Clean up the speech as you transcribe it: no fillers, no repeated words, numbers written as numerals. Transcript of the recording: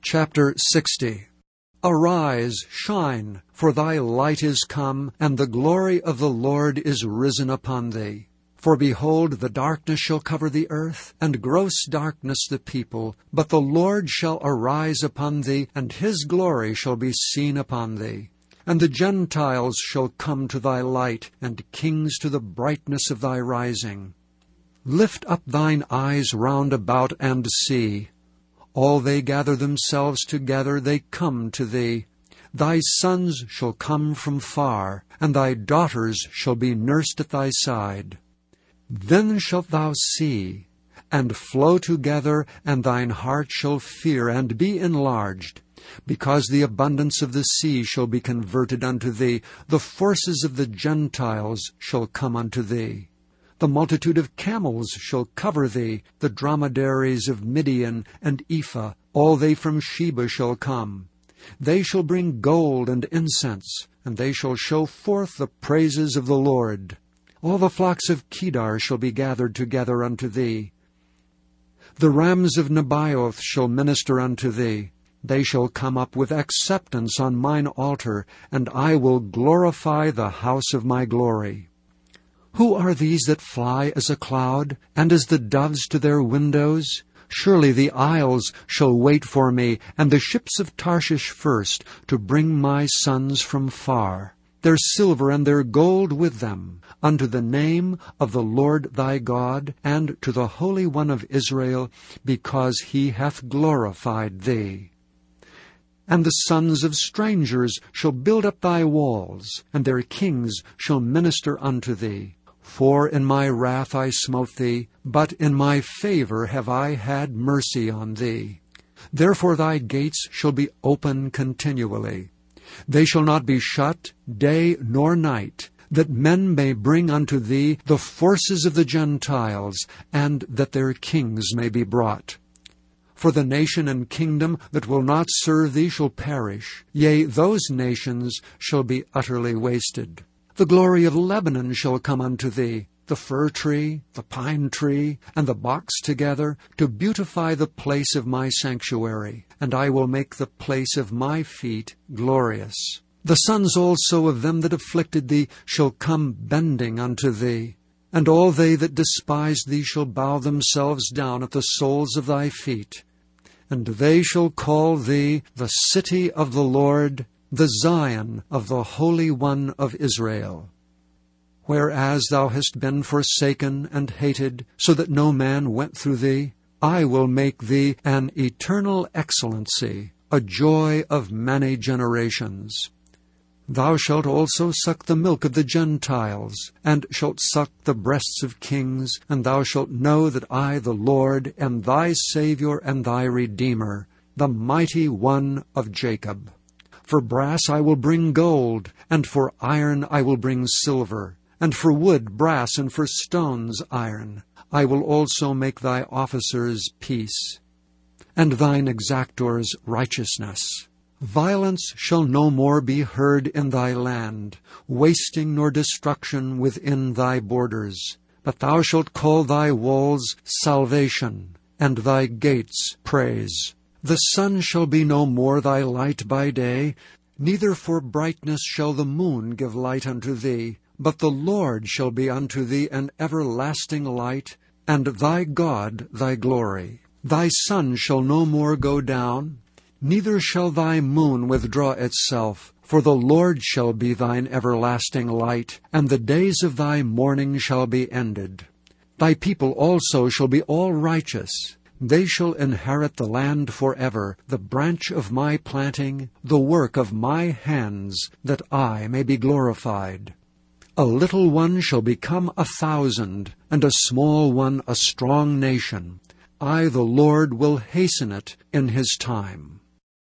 Chapter 60. Arise, shine, for thy light is come, and the glory of the Lord is risen upon thee. For behold, the darkness shall cover the earth, and gross darkness the people. But the Lord shall arise upon thee, and his glory shall be seen upon thee. And the Gentiles shall come to thy light, and kings to the brightness of thy rising. Lift up thine eyes round about, and see. All they gather themselves together, they come to thee. Thy sons shall come from far, and thy daughters shall be nursed at thy side. Then shalt thou see, and flow together, and thine heart shall fear, and be enlarged. Because the abundance of the sea shall be converted unto thee, the forces of the Gentiles shall come unto thee. The multitude of camels shall cover thee, the dromedaries of Midian and Ephah, all they from Sheba shall come. They shall bring gold and incense, and they shall show forth the praises of the Lord. All the flocks of Kedar shall be gathered together unto thee. The rams of Nebaioth shall minister unto thee. They shall come up with acceptance on mine altar, and I will glorify the house of my glory. Who are these that fly as a cloud, and as the doves to their windows? Surely the isles shall wait for me, and the ships of Tarshish first, to bring my sons from far, their silver and their gold with them, unto the name of the Lord thy God, and to the Holy One of Israel, because he hath glorified thee. And the sons of strangers shall build up thy walls, and their kings shall minister unto thee. For in my wrath I smote thee, but in my favor have I had mercy on thee. Therefore thy gates shall be open continually. They shall not be shut day nor night, that men may bring unto thee the forces of the Gentiles, and that their kings may be brought. For the nation and kingdom that will not serve thee shall perish, yea, those nations shall be utterly wasted. The glory of Lebanon shall come unto thee, the fir tree, the pine tree, and the box together, to beautify the place of my sanctuary, and I will make the place of my feet glorious. The sons also of them that afflicted thee shall come bending unto thee, and all they that despise thee shall bow themselves down at the soles of thy feet. And they shall call thee the city of the Lord, the Zion of the Holy One of Israel. Whereas thou hast been forsaken and hated, so that no man went through thee, I will make thee an eternal excellency, a joy of many generations. Thou shalt also suck the milk of the Gentiles, and shalt suck the breasts of kings, and thou shalt know that I, the Lord, am thy Saviour and thy Redeemer, the mighty one of Jacob. For brass I will bring gold, and for iron I will bring silver, and for wood brass, and for stones iron. I will also make thy officers peace, and thine exactors righteousness. Violence shall no more be heard in thy land, wasting nor destruction within thy borders. But thou shalt call thy walls salvation, and thy gates praise. The sun shall be no more thy light by day, neither for brightness shall the moon give light unto thee. But the Lord shall be unto thee an everlasting light, and thy God thy glory. Thy sun shall no more go down, neither shall thy moon withdraw itself, for the Lord shall be thine everlasting light, and the days of thy mourning shall be ended. Thy people also shall be all righteous. They shall inherit the land forever, the branch of my planting, the work of my hands, that I may be glorified. A little one shall become 1,000, and a small one a strong nation. I, the Lord, will hasten it in his time.